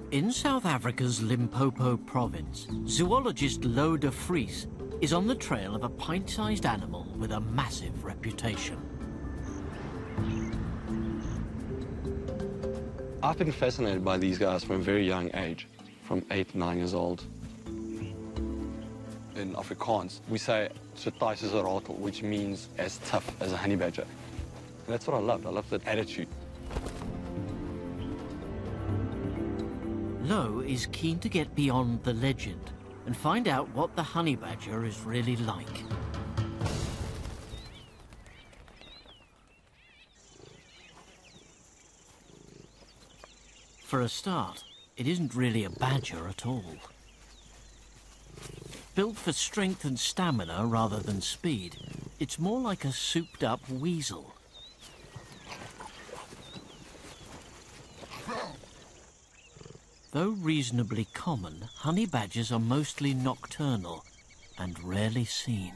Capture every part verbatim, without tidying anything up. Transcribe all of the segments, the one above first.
In South Africa's Limpopo province, zoologist Louw de Vries is on the trail of a pint-sized animal with a massive reputation. I've been fascinated by these guys from a very young age, from eight, nine years old. In Afrikaans, we say, so tight as a rattle, which means as tough as a honey badger. And that's what I loved. I loved that attitude. Louw is keen to get beyond the legend and find out what the honey badger is really like. For a start, it isn't really a badger at all. Built for strength and stamina rather than speed, it's more like a souped-up weasel. Though reasonably common, honey badgers are mostly nocturnal and rarely seen.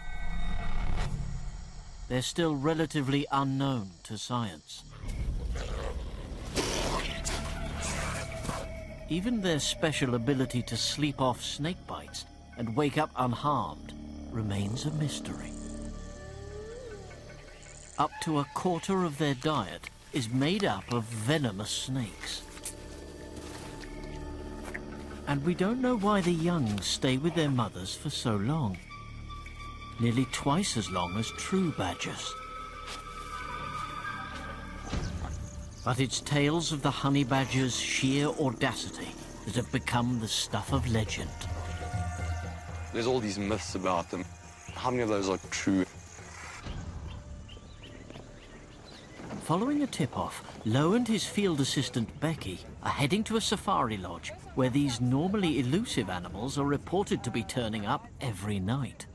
They're still relatively unknown to science. Even their special ability to sleep off snake bites and wake up unharmed remains a mystery. Up to a quarter of their diet is made up of venomous snakes. And we don't know why the young stay with their mothers for so long. Nearly twice as long as true badgers. But it's tales of the honey badger's sheer audacity that have become the stuff of legend. There's all these myths about them. How many of those are true? Following a tip-off, Louw and his field assistant Becky are heading to a safari lodge where these normally elusive animals are reported to be turning up every night.